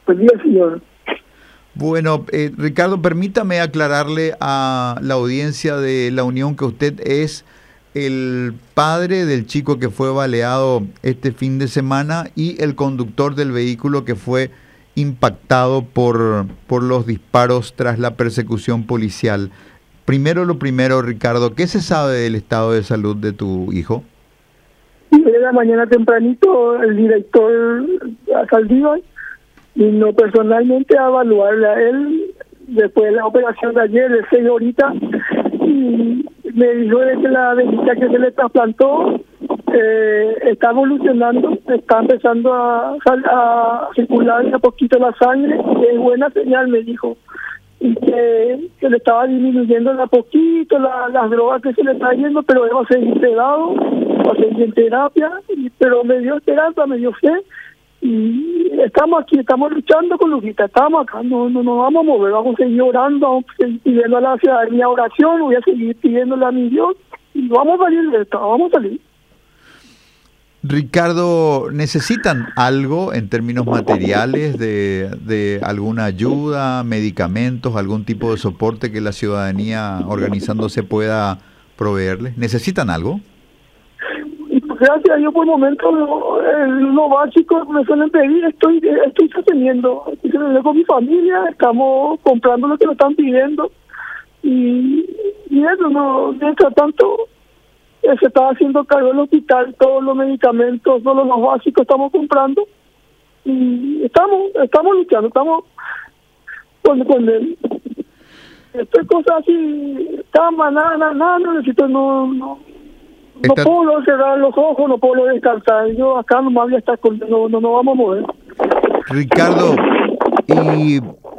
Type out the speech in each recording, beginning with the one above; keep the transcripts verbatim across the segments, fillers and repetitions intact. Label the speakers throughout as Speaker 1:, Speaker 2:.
Speaker 1: Buen día, señor.
Speaker 2: Bueno, eh, Ricardo, permítame aclararle a la audiencia de La Unión que usted es el padre del chico que fue baleado este fin de semana y el conductor del vehículo que fue impactado por, por los disparos tras la persecución policial. Primero lo primero, Ricardo, ¿qué se sabe del estado de salud de tu hijo?
Speaker 1: De la mañana tempranito, el director Saldívar vino personalmente a evaluarle a él después de la operación de ayer, de seis horitas, y me dijo de que la venita que se le trasplantó eh, está evolucionando, está empezando a, a circular un poquito la sangre, que es buena señal, me dijo, y que, que le estaba disminuyendo de a poquito la, las drogas que se le está yendo, pero él va a seguir sedado, va a seguir en terapia, y, pero me dio esperanza, me dio fe, y estamos aquí, estamos luchando con Lujita, estamos acá, no, no nos vamos a mover, vamos a seguir orando, vamos a seguir pidiendo a la ciudadanía oración, voy a seguir pidiéndole a mi Dios, y vamos a salir de esto, vamos a salir.
Speaker 2: Ricardo, ¿necesitan algo en términos materiales de, de alguna ayuda, medicamentos, algún tipo de soporte que la ciudadanía organizándose pueda proveerles? ¿Necesitan algo?
Speaker 1: Gracias a Dios por el momento lo, lo básico me suelen pedir, estoy estoy sosteniendo, estoy sosteniendo con mi familia, estamos comprando lo que nos están pidiendo y, y eso no, mientras tanto se está haciendo cargo del hospital, todos los medicamentos, todos los básicos estamos comprando y estamos estamos luchando, estamos con, con él. Esto cosas así, cama, nada, nada, nada, no necesito, no, no. No Está... puedo cerrar los ojos, no puedo descansar. Yo acá nomás voy a estar con... No, no nos vamos a mover.
Speaker 2: Ricardo, ¿y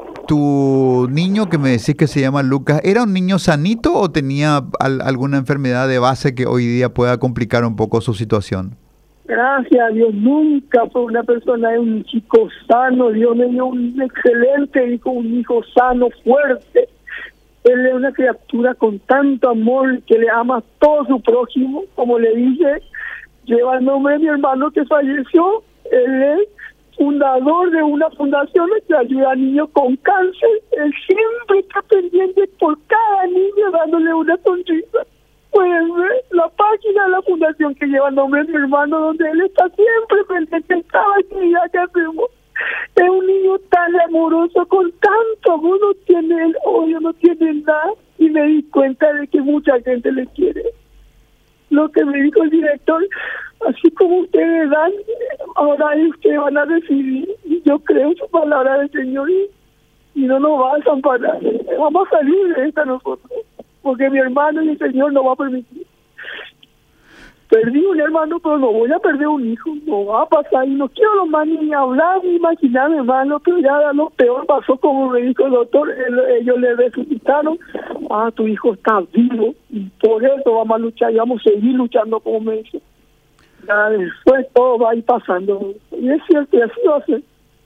Speaker 2: tu niño que me decís que se llama Lucas, era un niño sanito o tenía al, alguna enfermedad de base que hoy día pueda complicar un poco su situación?
Speaker 1: Gracias a Dios, nunca fue una persona, un chico sano. Dios me dio un excelente hijo, un hijo sano, fuerte. Él es una criatura con tanto amor que le ama a todo su prójimo. Como le dije, lleva el nombre de mi hermano que falleció. Él es fundador de una fundación que ayuda a niños con cáncer. Él siempre está pendiente por cada niño dándole una sonrisa. Pueden ver la página de la fundación que lleva el nombre de mi hermano, donde él está siempre pendiente en cada actividad que hacemos. Es un niño tan amoroso, con tanto amor, no tiene el odio, no tiene nada, y me di cuenta de que mucha gente le quiere. Lo que me dijo el director, así como ustedes dan, ahora ustedes van a decidir, y yo creo en su palabra del Señor, y, y no nos va a desamparar. Vamos a salir de esta nosotros, porque mi hermano y el Señor no va a permitir. Perdí un hermano, pero no voy a perder un hijo, no va a pasar, y no quiero más ni hablar ni imaginarme, hermano, pero ya lo peor pasó, como me dijo el doctor, él, ellos le resucitaron, ah, tu hijo está vivo, y por eso vamos a luchar, y vamos a seguir luchando, como me dice. Ya después todo va a ir pasando, y es cierto, y así va a ser.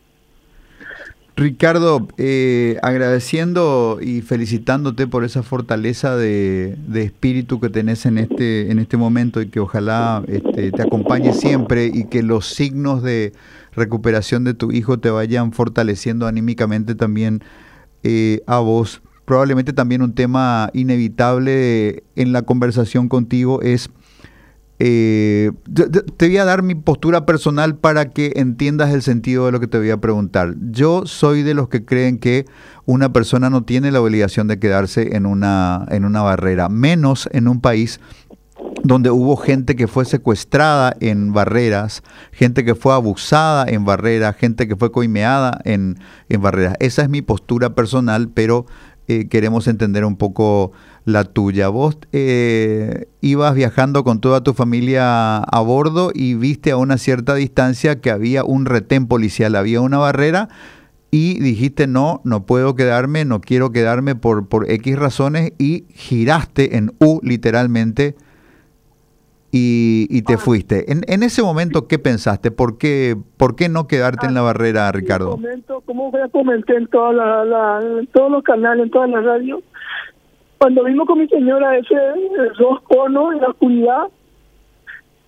Speaker 2: Ricardo, eh, agradeciendo y felicitándote por esa fortaleza de, de espíritu que tenés en este, en este momento y que ojalá este, te acompañe siempre y que los signos de recuperación de tu hijo te vayan fortaleciendo anímicamente también eh, a vos. Probablemente también un tema inevitable en la conversación contigo es... Eh, te voy a dar mi postura personal para que entiendas el sentido de lo que te voy a preguntar. Yo soy de los que creen que una persona no tiene la obligación de quedarse en una, en una barrera, menos en un país donde hubo gente que fue secuestrada en barreras, gente que fue abusada en barreras, gente que fue coimeada en, en barreras. Esa es mi postura personal, pero eh, queremos entender un poco la tuya. Vos eh, ibas viajando con toda tu familia a bordo y viste a una cierta distancia que había un retén policial, había una barrera y dijiste no, no puedo quedarme, no quiero quedarme por, por X razones y giraste en U literalmente y, y te fuiste. En, en ese momento, ¿qué pensaste? ¿Por qué, por qué no quedarte en la barrera, Ricardo?
Speaker 1: En momento, como ya comenté en, toda la, la, en todos los canales, en toda la radio, cuando vimos con mi señora ese dos conos en la oscuridad,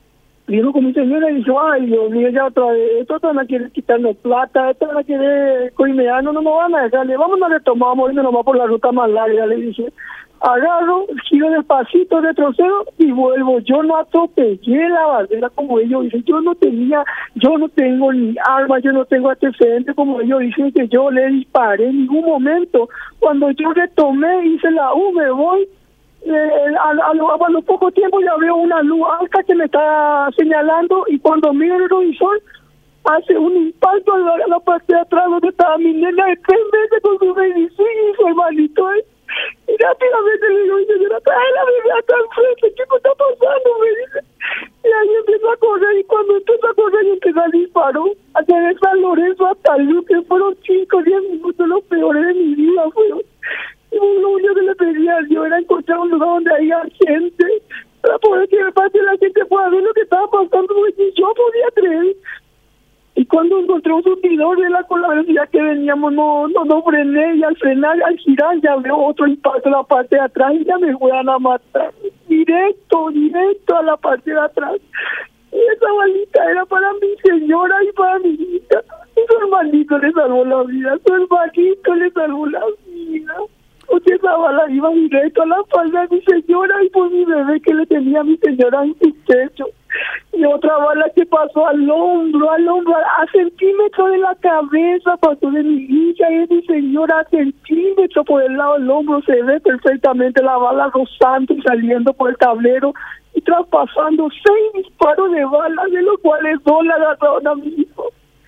Speaker 1: vino con mi señora y dijo, ay Dios mío, ya otra vez, estos van a querer quitarnos plata, estos van a querer coimearnos, no nos van a dejarle, vamos a retomar, irnos nomás por la ruta más larga, le dije. Agarro, giro despacito, retrocedo y vuelvo. Yo no atropellé la bandera como ellos dicen. Yo no tenía, yo no tengo ni arma, yo no tengo antecedentes como ellos dicen que yo le disparé en ningún momento. Cuando yo retomé, hice la U, me voy. Eh, a, a, lo, a lo poco tiempo ya veo una luz alta que me está señalando y cuando miro el revisor hace un impacto a la, a la parte de atrás donde estaba mi nena de tres meses con su medicina y su hermanito. ¿eh? Y rápidamente le digo, señora, trae la bebé acá enfrente, ¿qué me está pasando? Me dice. Y ahí empezó a correr, y cuando empezó a correr y empezó a disparar, desde San Lorenzo hasta Luz, que fueron cinco, diez minutos los peores de mi vida, fueron. Y lo único que le pedía a Dios era encontrar un lugar donde haya gente, para poder que de parte de la gente pueda ver lo que estaba pasando, porque yo podía creer. Y cuando encontré un surtidor de la, con la velocidad que veníamos, no, no, no frené, y al frenar, al girar, ya veo otro impacto en la parte de atrás y ya me fueran a matar. Directo, directo a la parte de atrás. Y esa balita era para mi señora y para mi hija. Y su hermanito le salvó la vida, su hermanito le salvó la vida. Porque esa bala iba directo a la espalda de mi señora y por mi bebé que le tenía a mi señora en su techo. Y otra bala que pasó al hombro, al hombro, a centímetros de la cabeza, pasó de mi hija y de mi señora a centímetros por el lado del hombro. Se ve perfectamente la bala rozando y saliendo por el tablero y traspasando seis disparos de balas, de los cuales dos le agarraron a mi hijo.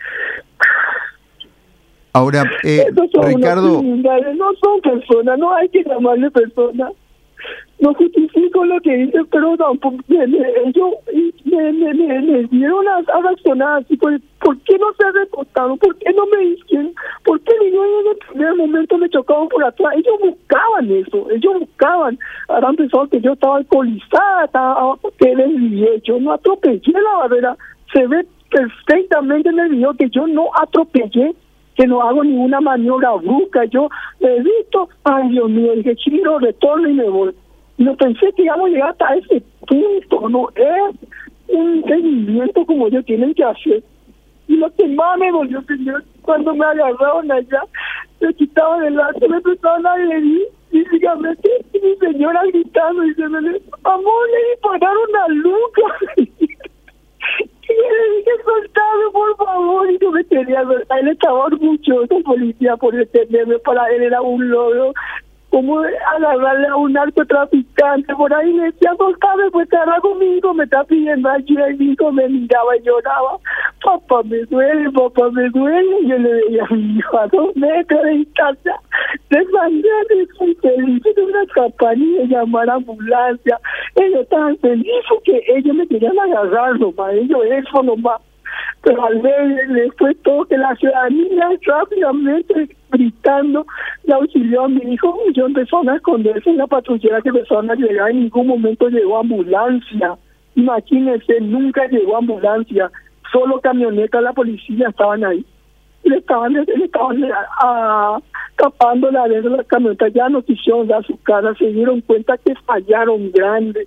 Speaker 2: Ahora, eh, Ricardo...
Speaker 1: No son personas, no hay que llamarle personas. No justifico lo que dicen, pero tampoco me, me, ellos me, me, me, me dieron a, a razonar así, ¿por, ¿por qué no se reportaron? ¿Por qué no me dijeron? ¿Por qué ni yo en el primer momento me chocaban por atrás? Ellos buscaban eso, ellos buscaban. Ahora han pensado que yo estaba alcoholizada, estaba, que desvié, yo no atropellé la barrera. Se ve perfectamente en el video que yo no atropellé, que no hago ninguna maniobra brusca. Yo he visto, ay Dios mío, dije, chino, retorno y me voy. No pensé que íbamos a llegar hasta ese punto, no es un seguimiento como ellos tienen que hacer. Y lo que más me dolió, señor, cuando me agarraron allá, me quitaban el lazo, me empezaron a agredir, físicamente, y mi señora gritando, diciéndole, amor, le dispararon a Lucas. Y le dije, soltame, por favor, y yo me quería, ¿verdad? Él estaba orgulloso, policía, por detenerme, para él era un logro, como agarrarle a un narcotraficante, por ahí le decía, soltame, pues estará conmigo, me está pidiendo ayuda, y mi hijo me miraba y lloraba, papá, me duele, papá, me duele, y yo le veía a mi hijo a dos metros de distancia, de sangre, muy feliz, de una campanilla, llamar a ambulancia. Ellos estaban felices que ellos me querían agarrar nomás, ellos eso nomás. Pero al ver después todo que la ciudadanía rápidamente gritando le auxilió a mi hijo, yo empezó a esconderse en la patrullera que empezaron a llegar, en ningún momento llegó ambulancia. Imagínense, nunca llegó ambulancia, solo camionetas de la policía estaban ahí. Le estaban, le estaban a, a, tapando la de la camioneta, ya no quisieron dar su cara, se dieron cuenta que fallaron grande.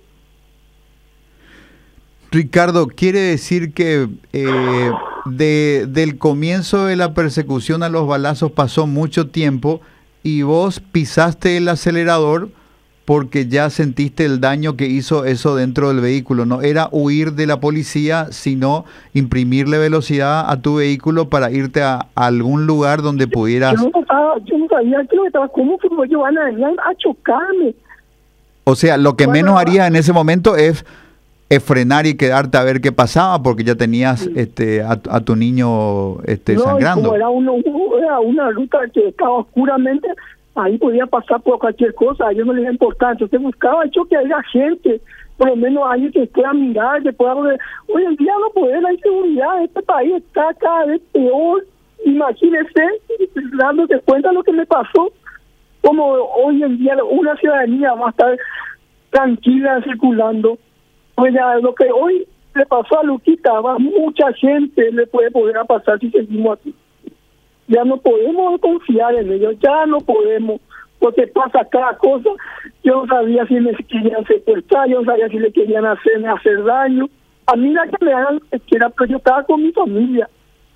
Speaker 2: Ricardo, quiere decir que eh, de, del comienzo de la persecución a los balazos pasó mucho tiempo y vos pisaste el acelerador porque ya sentiste el daño que hizo eso dentro del vehículo. No era huir de la policía, sino imprimirle velocidad a tu vehículo para irte a, a algún lugar donde pudieras...
Speaker 1: Yo no, estaba, yo no sabía que estaba, ¿cómo que ellos van a, a chocarme?
Speaker 2: O sea, lo que
Speaker 1: bueno,
Speaker 2: menos harías en ese momento es... es frenar y quedarte a ver qué pasaba porque ya tenías sí. este a, a tu niño este
Speaker 1: no,
Speaker 2: sangrando.
Speaker 1: Como era, uno, era una ruta que estaba oscuramente, ahí podía pasar por cualquier cosa, a ellos no les importaba. Entonces buscaba yo que haya gente, por lo menos alguien que pueda mirar, que pueda ver. Hoy en día no puede, la inseguridad, este país está cada vez peor. Imagínense, dándose cuenta de lo que me pasó, como hoy en día una ciudadanía va a estar tranquila circulando. Pues ya lo que hoy le pasó a Luquita, va mucha gente le puede poder pasar si seguimos así. Ya no podemos confiar en ellos, ya no podemos, porque pasa cada cosa. Yo no sabía si me querían secuestrar, yo no sabía si le querían hacer, hacer daño. A mí la que me hagan lo que quiera, pero yo estaba con mi familia.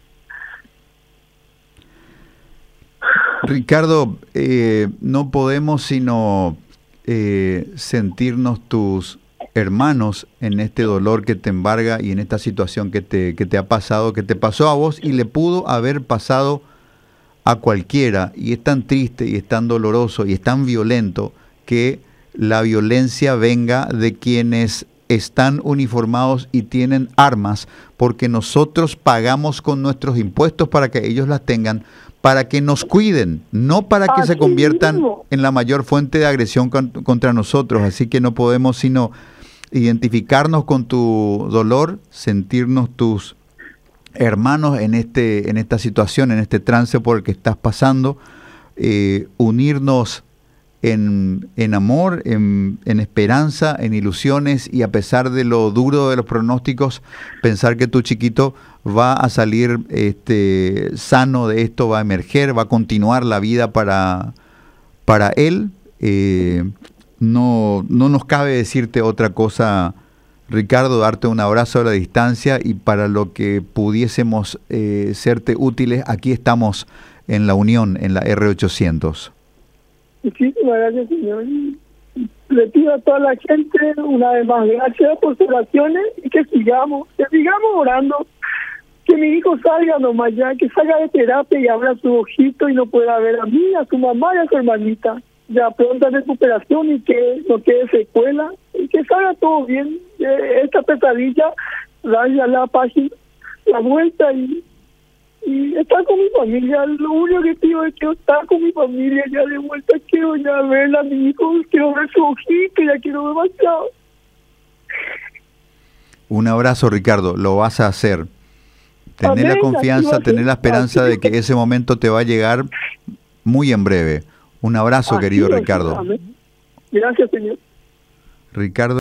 Speaker 2: Ricardo, eh, no podemos sino eh, sentirnos tus hermanos en este dolor que te embarga y en esta situación que te, que te ha pasado, que te pasó a vos y le pudo haber pasado a cualquiera, y es tan triste y es tan doloroso y es tan violento que la violencia venga de quienes están uniformados y tienen armas, porque nosotros pagamos con nuestros impuestos para que ellos las tengan, para que nos cuiden, no para que se conviertan en la mayor fuente de agresión con, contra nosotros. Así que no podemos sino identificarnos con tu dolor, sentirnos tus hermanos en este en esta situación, en este trance por el que estás pasando, eh, unirnos en, en amor, en, en esperanza, en ilusiones, y a pesar de lo duro de los pronósticos, pensar que tu chiquito va a salir este, sano de esto, va a emerger, va a continuar la vida para, para él. Eh, no, no nos cabe decirte otra cosa, Ricardo, darte un abrazo a la distancia, y para lo que pudiésemos eh, serte útiles, aquí estamos en la Unión, en la R ochocientos.
Speaker 1: Muchísimas gracias, señor. Le pido a toda la gente una vez más gracias por sus oraciones, y que sigamos, que sigamos orando, que mi hijo salga nomás ya, que salga de terapia y abra su ojito y no pueda ver a mí, a su mamá y a su hermanita. Ya pronta recuperación y que no quede secuela, y que salga todo bien. Esta pesadilla, vaya a la página, la vuelta y, y estar con mi familia. Lo único que pido es que estar con mi familia ya de vuelta. Quiero ya ver a mi hijo, quiero ver su ojito, ya quiero ver demasiado.
Speaker 2: Un abrazo, Ricardo, lo vas a hacer. Tener
Speaker 1: Amén,
Speaker 2: la confianza, tener la esperanza de que ese momento te va a llegar muy en breve. Un abrazo, querido Ricardo.
Speaker 1: Amén. Gracias, señor.
Speaker 2: Ricardo.